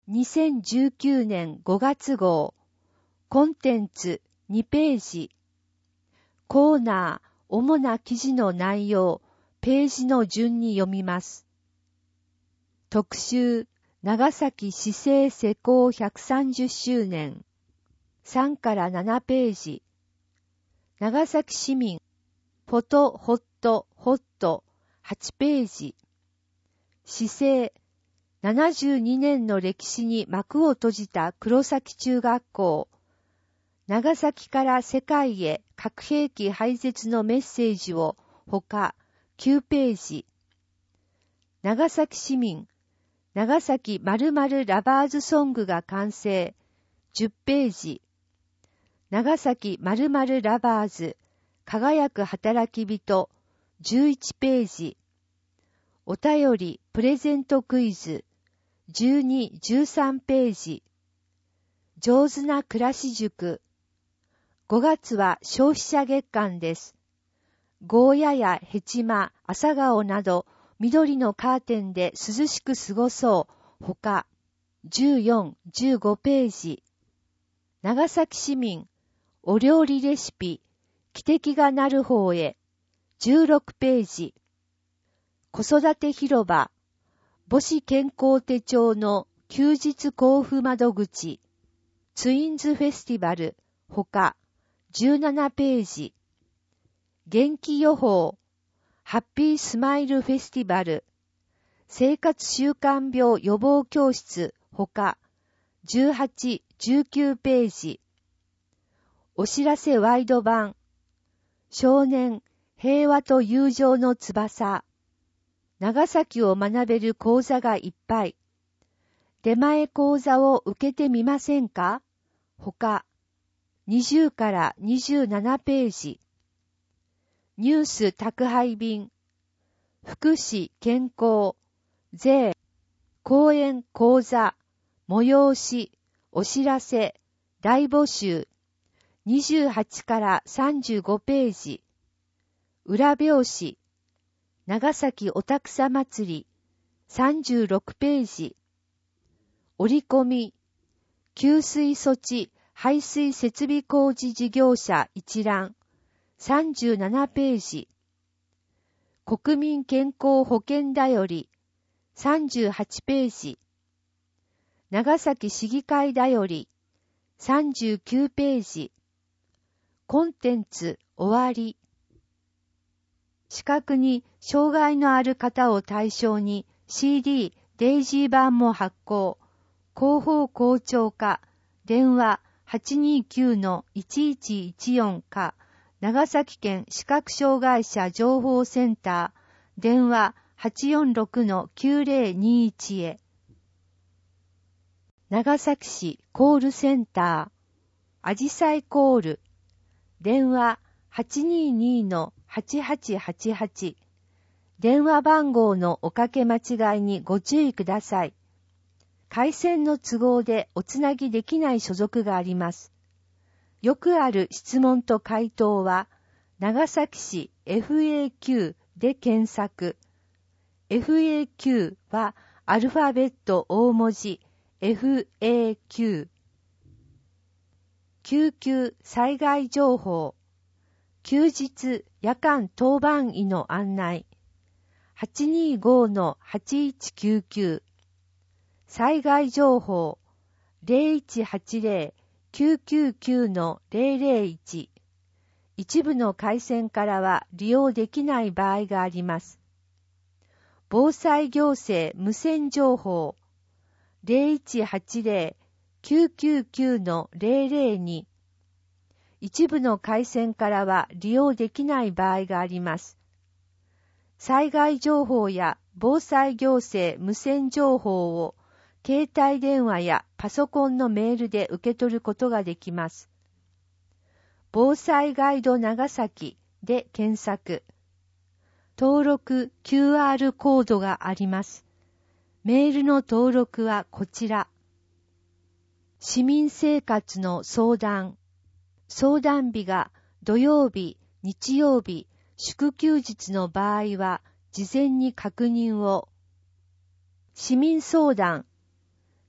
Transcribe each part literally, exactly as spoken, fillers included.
にせんじゅうきゅうねんごがつ号、コンテンツにページ、コーナー、主な記事の内容、ページの順に読みます。特集、長崎市政施行ひゃくさんじゅっしゅうねん、さんからななページ、長崎市民、フォトホットホットはちページ、市政、ななじゅうにねんの歴史に幕を閉じた黒崎中学校、長崎から世界へ核兵器廃絶のメッセージをほかきゅうページ、長崎市民、長崎〇〇ラバーズソングが完成じゅっページ、長崎〇〇ラバーズ輝く働き人じゅういちページ、お便りプレゼントクイズじゅうに、じゅうさんページ、上手な暮らし塾、ごがつは消費者月間です。ゴーヤやヘチマ、朝顔など緑のカーテンで涼しく過ごそうほかじゅうよん、じゅうごページ、長崎市民お料理レシピ汽笛が鳴る方へじゅうろくページ、子育て広場母子健康手帳の休日交付窓口ツインズフェスティバルほかじゅうななページ、元気予報ハッピースマイルフェスティバル生活習慣病予防教室ほかじゅうはち、じゅうきゅうページ、お知らせワイド版少年平和と友情の翼長崎を学べる講座がいっぱい。出前講座を受けてみませんか？ほか、にじゅうからにじゅうななページ。ニュース宅配便。福祉健康。税。講演講座。催し。お知らせ。大募集。にじゅうはちからさんじゅうごページ。裏表紙。長崎おたくさ祭りさんじゅうろくページ、折り込み、給水措置排水設備工事事業者一覧さんじゅうななページ、国民健康保険だよりさんじゅうはちページ、長崎市議会だよりさんじゅうきゅうページ、コンテンツ終わり。視覚に障害のある方を対象に シーディー、デイジー版も発行。広報校長課、電話 はちにきゅうのいちいちいちよん か、長崎県視覚障害者情報センター、電話 はちよんろくのきゅうぜろにいち へ。長崎市コールセンター、あじさいコール、電話 はちににのはちはちはちはち、電話番号のおかけ間違いにご注意ください。回線の都合でおつなぎできない所属があります。よくある質問と回答は、長崎市 エフエーキュー で検索。エフエーキュー はアルファベット大文字 エフエーキュー。救急災害情報。休日夜間当番医の案内 はちにーごのはちいちきゅうきゅう 災害情報 ゼロいちはちゼロ きゅうきゅうきゅうのゼロゼロいち 一部の回線からは利用できない場合があります。防災行政無線情報 ゼロいちはちゼロ きゅうきゅうきゅうのゼロゼロに一部の回線からは利用できない場合があります。災害情報や防災行政無線情報を携帯電話やパソコンのメールで受け取ることができます。防災ガイド長崎で検索。登録 キューアール コードがあります。メールの登録はこちら。市民生活の相談。相談日が土曜日、日曜日、祝休日の場合は事前に確認を。市民相談。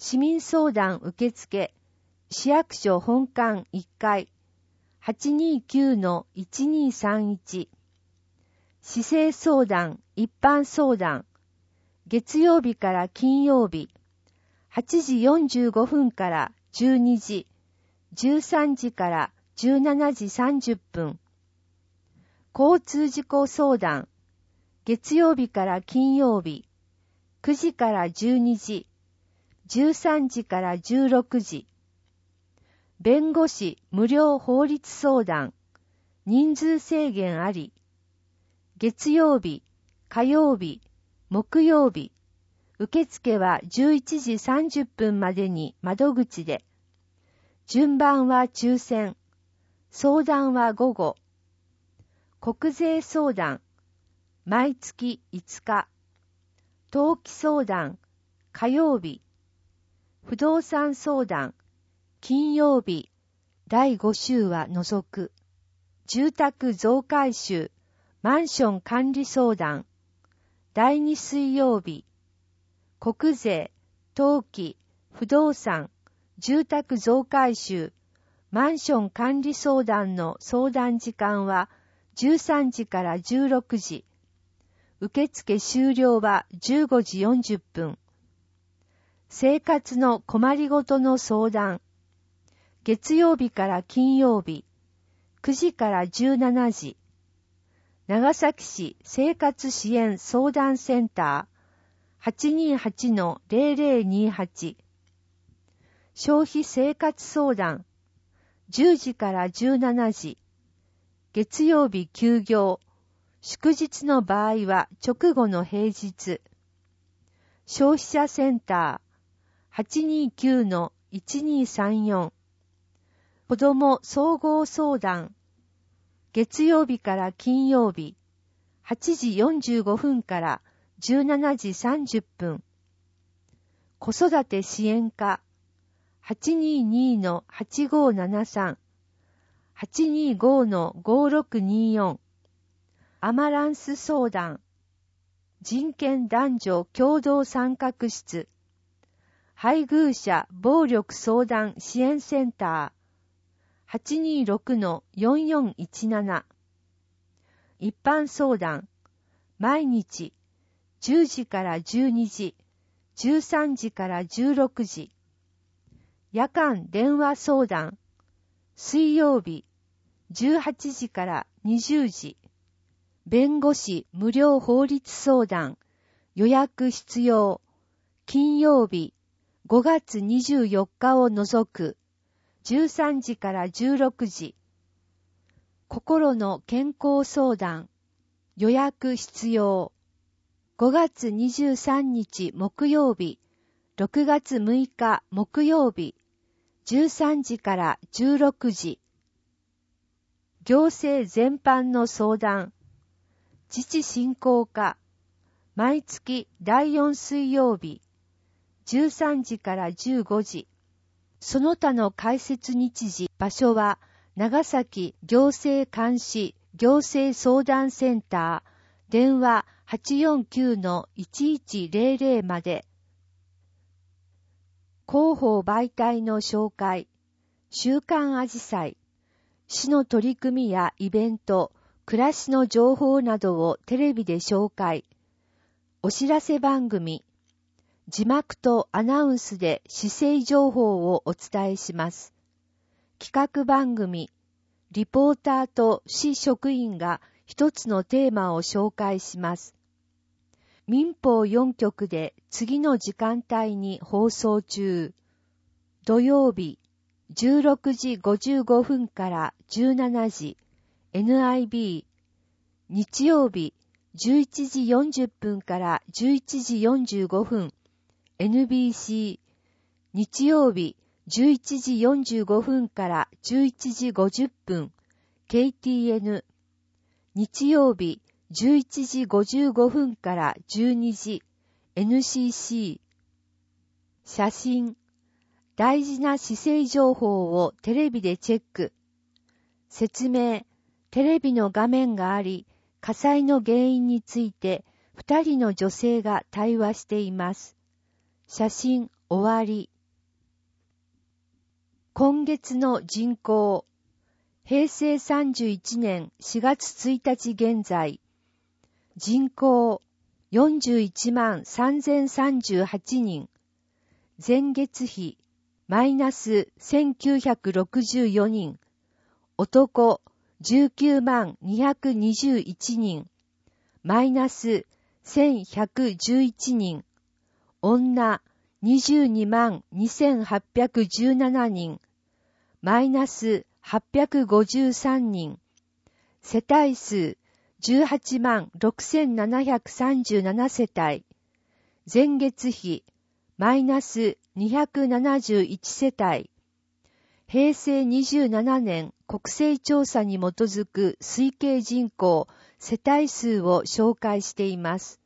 市民相談受付、市役所本館いっかい、はちにーきゅうのいちにーさんいち、市政相談、一般相談、月曜日から金曜日、はちじよんじゅうごふんからじゅうにじ、じゅうさんじからじゅうしちじさんじゅっぷん。交通事故相談、月曜日から金曜日、くじからじゅうにじ、じゅうさんじからじゅうろくじ。弁護士無料法律相談、人数制限あり。月曜日、火曜日、木曜日。受付はじゅういちじさんじゅっぷんまでに窓口で。順番は抽選。相談は午後。国税相談、毎月いつか。登記相談、火曜日。不動産相談、金曜日。だいご週は除く。住宅増改修、マンション管理相談。だいに水曜日。国税、登記、不動産、住宅増改修、マンション管理相談の相談時間はじゅうさんじからじゅうろくじ。受付終了はじゅうごじよんじゅっぷん。生活の困りごとの相談。月曜日から金曜日、くじからじゅうしちじ。長崎市生活支援相談センター、はちにーはちのゼロゼロにはち。消費生活相談、じゅうじからじゅうしちじ。月曜日休業、祝日の場合は直後の平日。消費者センター、はちにーきゅうのいちにーさんよん。子ども総合相談、月曜日から金曜日、はちじよんじゅうごふんからじゅうしちじさんじゅっぷん。子育て支援課、はちにーにのはちごーななさん、はちにーごのごろくにーよん。アマランス相談、人権男女共同参画室、配偶者暴力相談支援センター、はちにーろくのよんよんいちなな。一般相談、毎日、じゅうじからじゅうにじ、じゅうさんじからじゅうろくじ。夜間電話相談、水曜日、じゅうはちじからにじゅうじ。弁護士無料法律相談、予約必要。金曜日、ごがつにじゅうよっかを除く、じゅうさんじからじゅうろくじ。心の健康相談、予約必要。ごがつにじゅうさんにち木曜日、ろくがつむいか木曜日、じゅうさんじからじゅうろくじ。行政全般の相談、自治振興課、毎月だいよん水曜日、じゅうさんじからじゅうごじ。その他の開設日時、場所は長崎行政監視行政相談センター、電話 はちよんきゅうのいちいちゼロゼロ まで。広報媒体の紹介、週刊あじさい、市の取り組みやイベント、暮らしの情報などをテレビで紹介。お知らせ番組、字幕とアナウンスで市政情報をお伝えします。企画番組、リポーターと市職員が一つのテーマを紹介します。民放よんきょくで次の時間帯に放送中。土曜日、じゅうろくじごじゅうごふんからじゅうしちじ、エヌアイビー。日曜日、じゅういちじよんじゅっぷんからじゅういちじよんじゅうごふん、エヌビーシー。日曜日、じゅういちじよんじゅうごふんからじゅういちじごじゅっぷん、ケーティーエヌ。日曜日、じゅういちじごじゅうごふんからじゅうにじ、エヌシーシー。写真、大事な市政情報をテレビでチェック。説明、テレビの画面があり、火災の原因について二人の女性が対話しています。写真終わり。 今月の人口、へいせいさんじゅういちねんしがつついたち現在、人口よんじゅういちまんさんぜんさんじゅうはちにん、前月比マイナスせんきゅうひゃくろくじゅうよにん、男じゅうきゅうまんにひゃくにじゅういちにん、マイナスせんひゃくじゅういちにん、女にじゅうにまんにせんはっぴゃくじゅうななにん、マイナスはっぴゃくごじゅうさんにん、世帯数じゅうはちまんろくせんななひゃくさんじゅうななせたい、前月比マイナスにひゃくななじゅういちせたい、へいせいにじゅうななねん国勢調査に基づく推計人口、世帯数を紹介しています。